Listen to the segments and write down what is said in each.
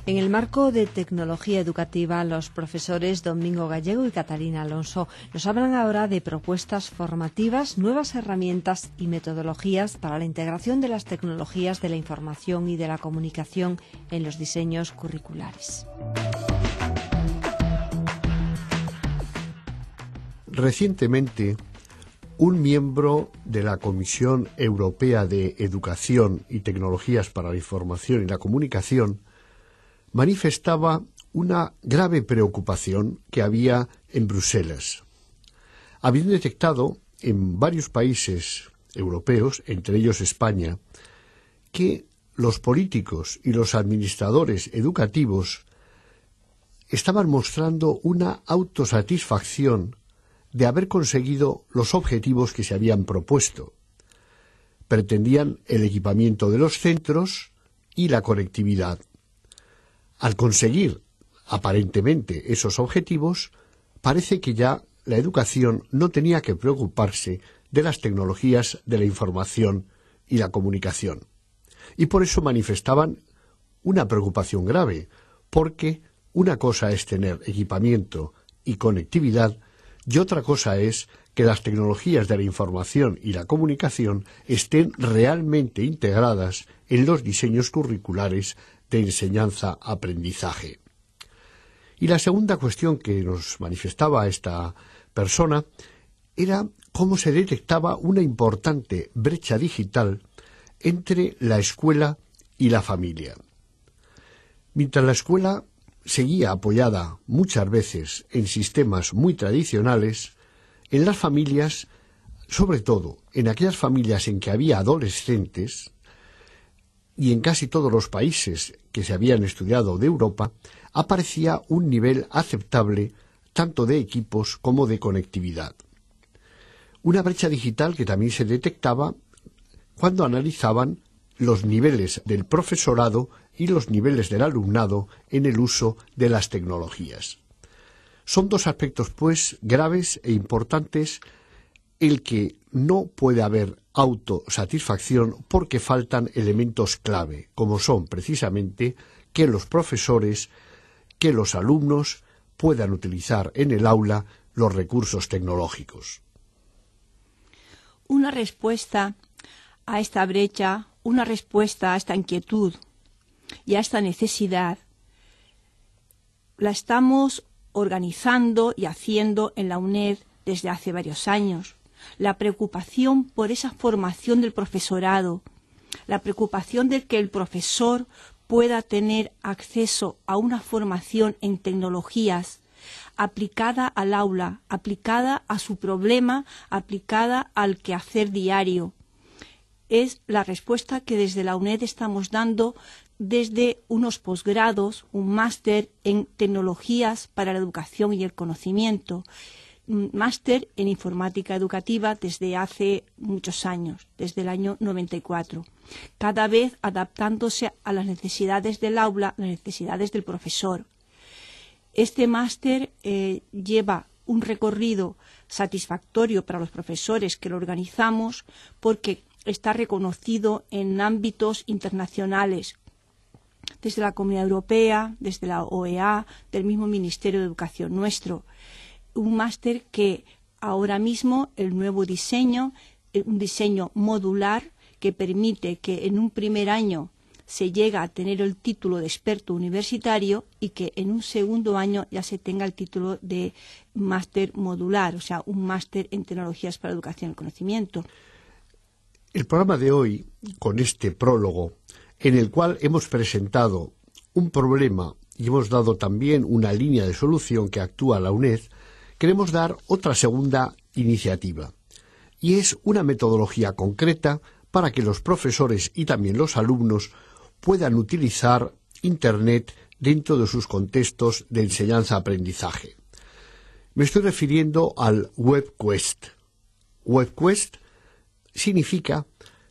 En el marco de tecnología educativa, los profesores Domingo Gallego y Catalina Alonso nos hablan ahora de propuestas formativas, nuevas herramientas y metodologías para la integración de las tecnologías de la información y de la comunicación en los diseños curriculares. Recientemente, un miembro de la Comisión Europea de Educación y Tecnologías para la Información y la Comunicación manifestaba una grave preocupación que había en Bruselas. Habían detectado en varios países europeos, entre ellos España, que los políticos y los administradores educativos estaban mostrando una autosatisfacción de haber conseguido los objetivos que se habían propuesto. Pretendían el equipamiento de los centros y la conectividad. Al conseguir, aparentemente, esos objetivos, parece que ya la educación no tenía que preocuparse de las tecnologías de la información y la comunicación. Y por eso manifestaban una preocupación grave, porque una cosa es tener equipamiento y conectividad y otra cosa es que las tecnologías de la información y la comunicación estén realmente integradas en los diseños curriculares de enseñanza-aprendizaje. Y la segunda cuestión que nos manifestaba esta persona era cómo se detectaba una importante brecha digital entre la escuela y la familia. Mientras la escuela seguía apoyada muchas veces en sistemas muy tradicionales, en las familias, sobre todo en aquellas familias en que había adolescentes, y en casi todos los países que se habían estudiado de Europa, aparecía un nivel aceptable tanto de equipos como de conectividad. Una brecha digital que también se detectaba cuando analizaban los niveles del profesorado y los niveles del alumnado en el uso de las tecnologías. Son dos aspectos, pues, graves e importantes, el que no puede haber autosatisfacción porque faltan elementos clave, como son precisamente que los profesores, que los alumnos puedan utilizar en el aula los recursos tecnológicos. Una respuesta a esta brecha, una respuesta a esta inquietud y a esta necesidad la estamos organizando y haciendo en la UNED desde hace varios años. La preocupación por esa formación del profesorado, la preocupación de que el profesor pueda tener acceso a una formación en tecnologías aplicada al aula, aplicada a su problema, aplicada al quehacer diario. Es la respuesta que desde la UNED estamos dando desde unos posgrados, un máster en tecnologías para la educación y el conocimiento, un máster en informática educativa desde hace muchos años, desde el año 94, cada vez adaptándose a las necesidades del aula, las necesidades del profesor. Este máster lleva un recorrido satisfactorio para los profesores que lo organizamos porque está reconocido en ámbitos internacionales, desde la Comunidad Europea, desde la OEA, del mismo Ministerio de Educación nuestro. Un máster que ahora mismo el nuevo diseño, un diseño modular que permite que en un primer año se llegue a tener el título de experto universitario y que en un segundo año ya se tenga el título de máster modular, o sea, un máster en tecnologías para la educación y el conocimiento. El programa de hoy, con este prólogo, en el cual hemos presentado un problema y hemos dado también una línea de solución que actúa la UNED, queremos dar otra segunda iniciativa, y es una metodología concreta para que los profesores y también los alumnos puedan utilizar Internet dentro de sus contextos de enseñanza-aprendizaje. Me estoy refiriendo al WebQuest. WebQuest significa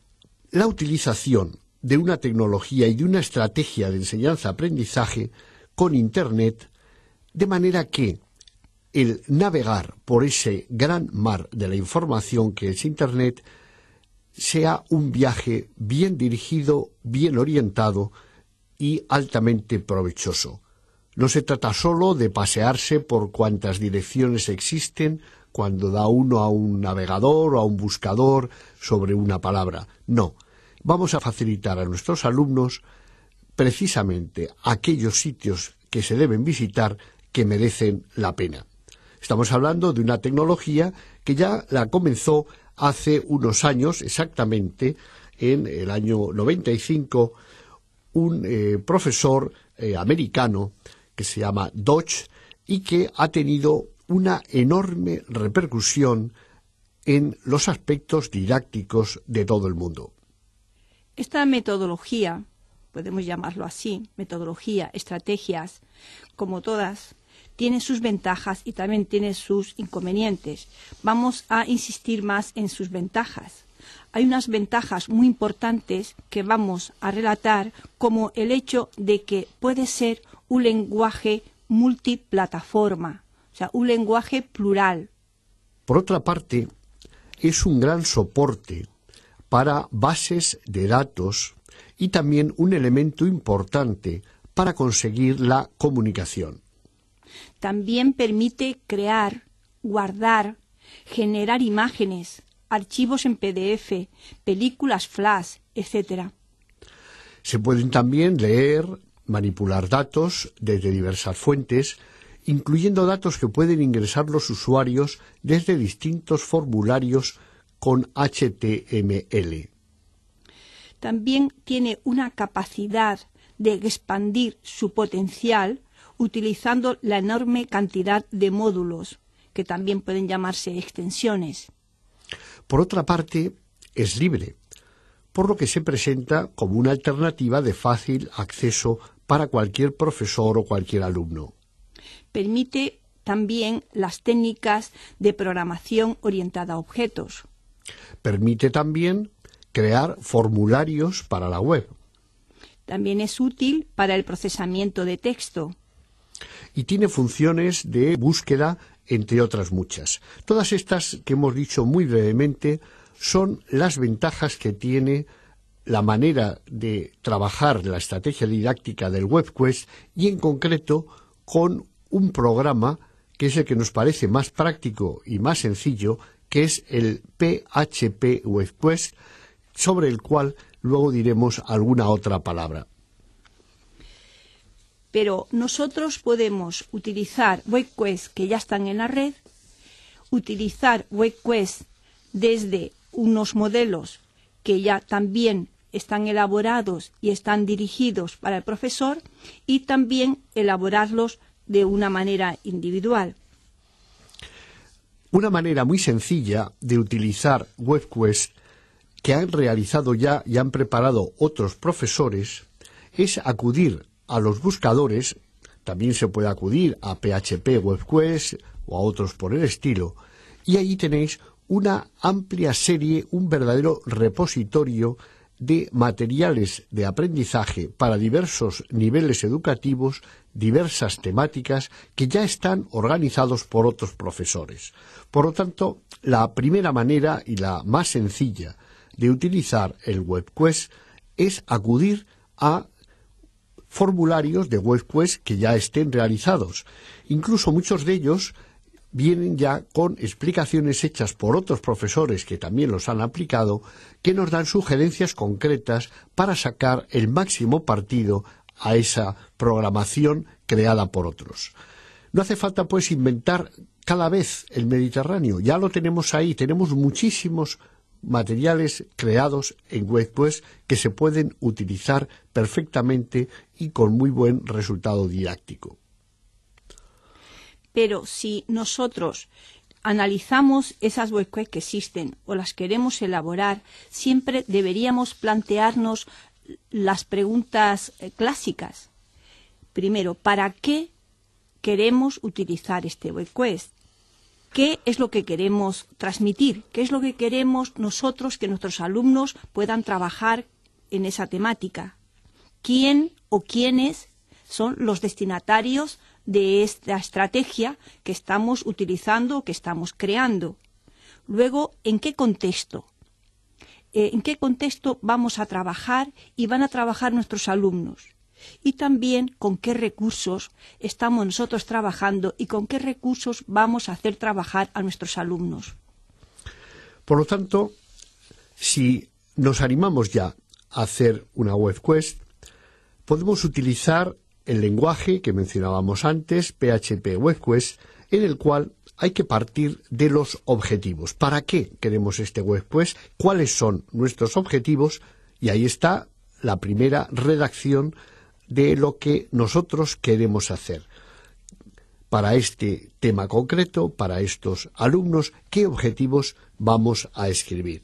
la utilización de una tecnología y de una estrategia de enseñanza-aprendizaje con Internet, de manera que el navegar por ese gran mar de la información que es Internet sea un viaje bien dirigido, bien orientado y altamente provechoso. No se trata solo de pasearse por cuantas direcciones existen cuando da uno a un navegador o a un buscador sobre una palabra. No, vamos a facilitar a nuestros alumnos precisamente aquellos sitios que se deben visitar que merecen la pena. Estamos hablando de una tecnología que ya la comenzó hace unos años, exactamente en el año 95, un profesor americano que se llama Dodge y que ha tenido una enorme repercusión en los aspectos didácticos de todo el mundo. Esta metodología, podemos llamarlo así, metodología, estrategias, como todas, tiene sus ventajas y también tiene sus inconvenientes. Vamos a insistir más en sus ventajas. Hay unas ventajas muy importantes que vamos a relatar, como el hecho de que puede ser un lenguaje multiplataforma, o sea, un lenguaje plural. Por otra parte, es un gran soporte para bases de datos y también un elemento importante para conseguir la comunicación. También permite crear, guardar, generar imágenes, archivos en PDF, películas flash, etc. Se pueden también leer, manipular datos desde diversas fuentes, incluyendo datos que pueden ingresar los usuarios desde distintos formularios con HTML. También tiene una capacidad de expandir su potencial utilizando la enorme cantidad de módulos, que también pueden llamarse extensiones. Por otra parte, es libre, por lo que se presenta como una alternativa de fácil acceso para cualquier profesor o cualquier alumno. Permite también las técnicas de programación orientada a objetos. Permite también crear formularios para la web. También es útil para el procesamiento de texto. Y tiene funciones de búsqueda, entre otras muchas. Todas estas que hemos dicho muy brevemente son las ventajas que tiene la manera de trabajar la estrategia didáctica del WebQuest y en concreto con un programa que es el que nos parece más práctico y más sencillo, que es el PHP WebQuest, sobre el cual luego diremos alguna otra palabra. Pero nosotros podemos utilizar WebQuest que ya están en la red, utilizar WebQuest desde unos modelos que ya también están elaborados y están dirigidos para el profesor y también elaborarlos de una manera individual. Una manera muy sencilla de utilizar WebQuest que han realizado ya y han preparado otros profesores es acudir a los buscadores. También se puede acudir a PHP WebQuest o a otros por el estilo, y allí tenéis una amplia serie, un verdadero repositorio de materiales de aprendizaje para diversos niveles educativos, diversas temáticas que ya están organizados por otros profesores. Por lo tanto, la primera manera y la más sencilla de utilizar el WebQuest es acudir a formularios de WebQuest que ya estén realizados. Incluso muchos de ellos vienen ya con explicaciones hechas por otros profesores que también los han aplicado, que nos dan sugerencias concretas para sacar el máximo partido a esa programación creada por otros. No hace falta pues inventar cada vez el Mediterráneo, ya lo tenemos ahí, tenemos muchísimos materiales creados en WebQuest que se pueden utilizar perfectamente y con muy buen resultado didáctico. Pero si nosotros analizamos esas WebQuest que existen o las queremos elaborar, siempre deberíamos plantearnos las preguntas clásicas. Primero, ¿para qué queremos utilizar este WebQuest? ¿Qué es lo que queremos transmitir? ¿Qué es lo que queremos nosotros que nuestros alumnos puedan trabajar en esa temática? ¿Quién o quiénes son los destinatarios de esta estrategia que estamos utilizando o que estamos creando? Luego, ¿en qué contexto? ¿En qué contexto vamos a trabajar y van a trabajar nuestros alumnos? y también con qué recursos estamos nosotros trabajando y con qué recursos vamos a hacer trabajar a nuestros alumnos. Por lo tanto, si nos animamos ya a hacer una WebQuest, podemos utilizar el lenguaje que mencionábamos antes, PHP WebQuest, en el cual hay que partir de los objetivos. ¿Para qué queremos este WebQuest? ¿Cuáles son nuestros objetivos? Y ahí está la primera redacción de lo que nosotros queremos hacer. Para este tema concreto, para estos alumnos, ¿qué objetivos vamos a escribir?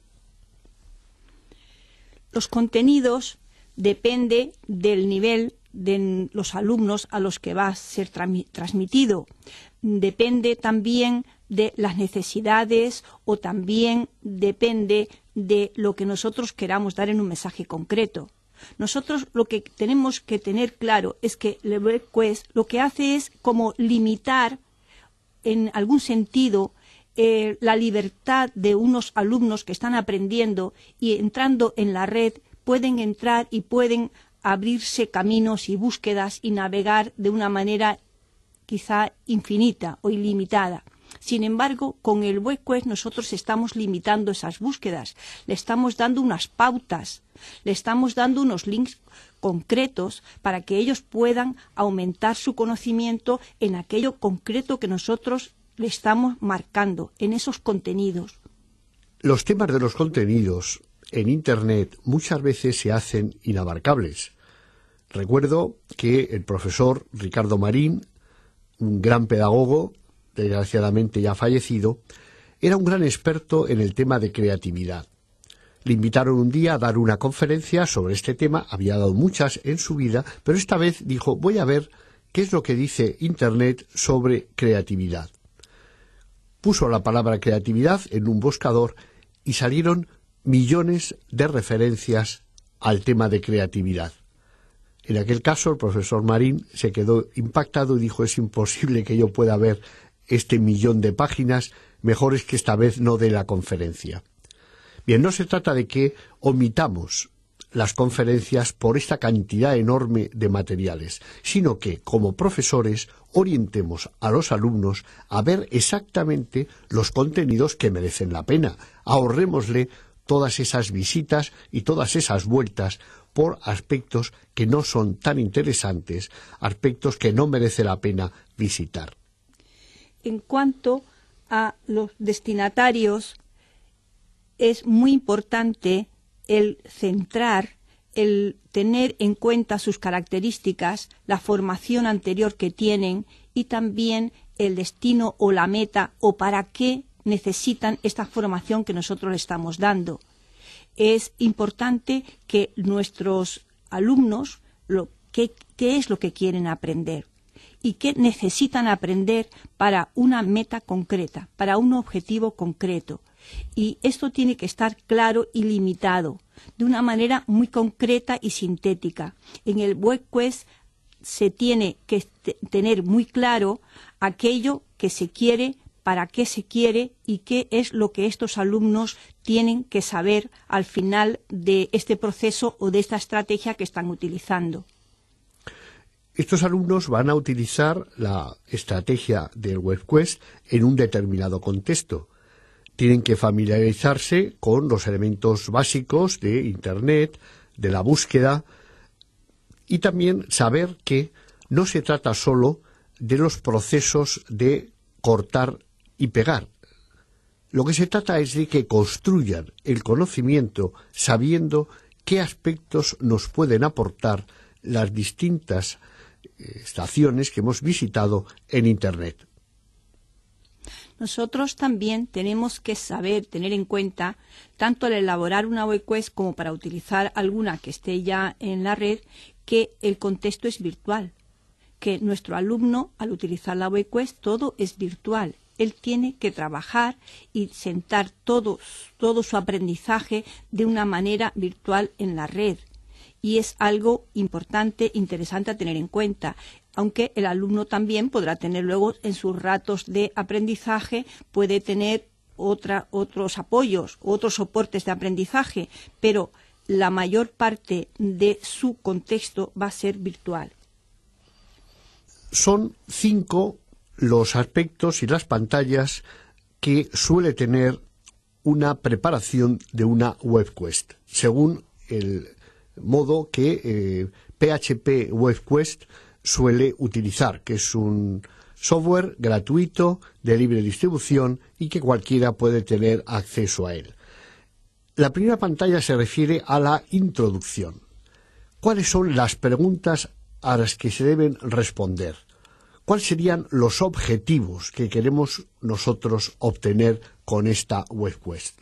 Los contenidos dependen del nivel de los alumnos a los que va a ser transmitido. Depende también de las necesidades o también depende de lo que nosotros queramos dar en un mensaje concreto. Nosotros lo que tenemos que tener claro es que el WebQuest lo que hace es como limitar en algún sentido la libertad de unos alumnos que están aprendiendo y entrando en la red pueden entrar y pueden abrirse caminos y búsquedas y navegar de una manera quizá infinita o ilimitada. Sin embargo, con el WebQuest nosotros estamos limitando esas búsquedas, le estamos dando unas pautas, le estamos dando unos links concretos para que ellos puedan aumentar su conocimiento en aquello concreto que nosotros le estamos marcando, en esos contenidos. Los temas de los contenidos en Internet muchas veces se hacen inabarcables. Recuerdo que el profesor Ricardo Marín, un gran pedagogo, desgraciadamente ya fallecido, era un gran experto en el tema de creatividad. Le invitaron un día a dar una conferencia sobre este tema, había dado muchas en su vida, pero esta vez dijo, voy a ver qué es lo que dice Internet sobre creatividad. Puso la palabra creatividad en un buscador y salieron millones de referencias al tema de creatividad. En aquel caso, el profesor Marín se quedó impactado y dijo, es imposible que yo pueda ver este millón de páginas, mejor es que esta vez no dé la conferencia. Bien, no se trata de que omitamos las conferencias por esta cantidad enorme de materiales, sino que, como profesores, orientemos a los alumnos a ver exactamente los contenidos que merecen la pena. Ahorrémosle todas esas visitas y todas esas vueltas por aspectos que no son tan interesantes, aspectos que no merece la pena visitar. En cuanto a los destinatarios, es muy importante el centrar, el tener en cuenta sus características, la formación anterior que tienen y también el destino o la meta o para qué necesitan esta formación que nosotros le estamos dando. Es importante que nuestros alumnos, qué es lo que quieren aprender y qué necesitan aprender para una meta concreta, para un objetivo concreto. Y esto tiene que estar claro y limitado, de una manera muy concreta y sintética. En el WebQuest se tiene que tener muy claro aquello que se quiere, para qué se quiere y qué es lo que estos alumnos tienen que saber al final de este proceso o de esta estrategia que están utilizando. Estos alumnos van a utilizar la estrategia del WebQuest en un determinado contexto. Tienen que familiarizarse con los elementos básicos de Internet, de la búsqueda, y también saber que no se trata solo de los procesos de cortar y pegar. Lo que se trata es de que construyan el conocimiento sabiendo qué aspectos nos pueden aportar las distintas estaciones que hemos visitado en Internet. Nosotros también tenemos que saber, tener en cuenta, tanto al elaborar una WebQuest como para utilizar alguna que esté ya en la red, que el contexto es virtual, que nuestro alumno, al utilizar la WebQuest, todo es virtual. Él tiene que trabajar y sentar todo su aprendizaje de una manera virtual en la red. Y es algo importante, interesante a tener en cuenta, aunque el alumno también podrá tener luego en sus ratos de aprendizaje, puede tener otros apoyos, otros soportes de aprendizaje, pero la mayor parte de su contexto va a ser virtual. Son 5 los aspectos y las pantallas que suele tener una preparación de una WebQuest, según el modo que PHP WebQuest suele utilizar, que es un software gratuito de libre distribución y que cualquiera puede tener acceso a él. La primera pantalla se refiere a la introducción. ¿Cuáles son las preguntas a las que se deben responder? ¿Cuáles serían los objetivos que queremos nosotros obtener con esta WebQuest?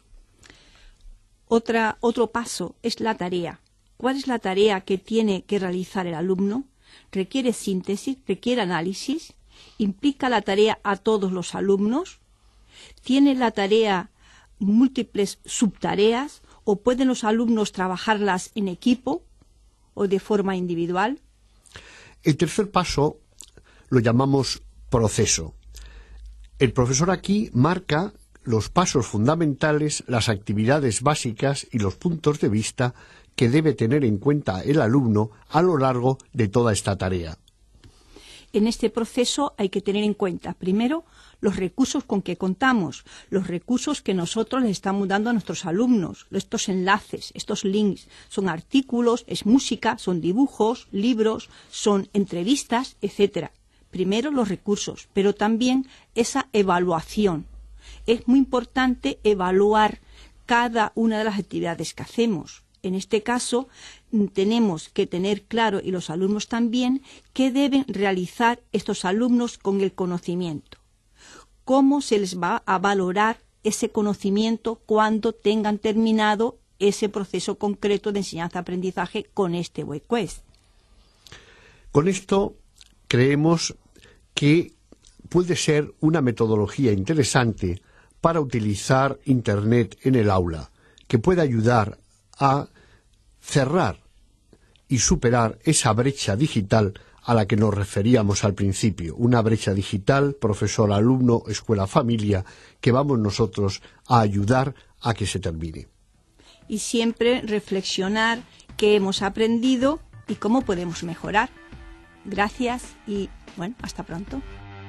Otro paso es la tarea. ¿Cuál es la tarea que tiene que realizar el alumno? ¿Requiere síntesis? ¿Requiere análisis? ¿Implica la tarea a todos los alumnos? ¿Tiene la tarea múltiples subtareas? ¿O pueden los alumnos trabajarlas en equipo o de forma individual? El tercer paso lo llamamos proceso. El profesor aquí marca los pasos fundamentales, las actividades básicas y los puntos de vista que debe tener en cuenta el alumno a lo largo de toda esta tarea. En este proceso hay que tener en cuenta, primero, los recursos con que contamos, los recursos que nosotros les estamos dando a nuestros alumnos, estos enlaces, estos links, son artículos, es música, son dibujos, libros, son entrevistas, etcétera. Primero los recursos, pero también esa evaluación. Es muy importante evaluar cada una de las actividades que hacemos. En este caso, tenemos que tener claro, y los alumnos también, qué deben realizar estos alumnos con el conocimiento. Cómo se les va a valorar ese conocimiento cuando tengan terminado ese proceso concreto de enseñanza-aprendizaje con este WebQuest. Con esto creemos que puede ser una metodología interesante para utilizar Internet en el aula, que puede ayudar a cerrar y superar esa brecha digital a la que nos referíamos al principio, una brecha digital, profesor, alumno, escuela, familia, que vamos nosotros a ayudar a que se termine. Y siempre reflexionar qué hemos aprendido y cómo podemos mejorar. Gracias y, bueno, hasta pronto.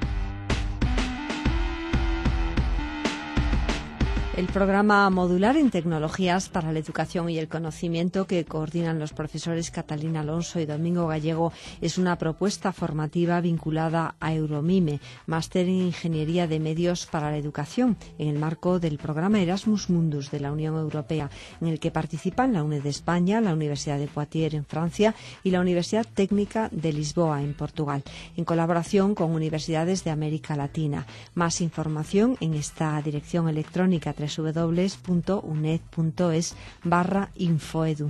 El programa modular en tecnologías para la educación y el conocimiento que coordinan los profesores Catalina Alonso y Domingo Gallego es una propuesta formativa vinculada a Euromime, máster en Ingeniería de Medios para la Educación, en el marco del programa Erasmus Mundus de la Unión Europea, en el que participan la UNED de España, la Universidad de Poitiers en Francia y la Universidad Técnica de Lisboa en Portugal, en colaboración con universidades de América Latina. Más información en esta dirección electrónica www.uned.es/infoedu.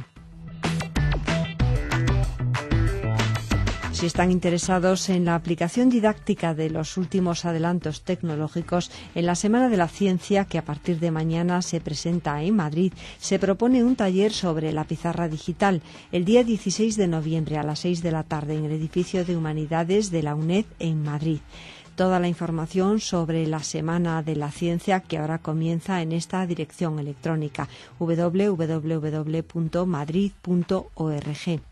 Si están interesados en la aplicación didáctica de los últimos adelantos tecnológicos, en la Semana de la Ciencia, que a partir de mañana se presenta en Madrid, se propone un taller sobre la pizarra digital el día 16 de noviembre a las 6 de la tarde en el edificio de Humanidades de la UNED en Madrid. Toda la información sobre la Semana de la Ciencia, que ahora comienza en esta dirección electrónica www.madrid.org.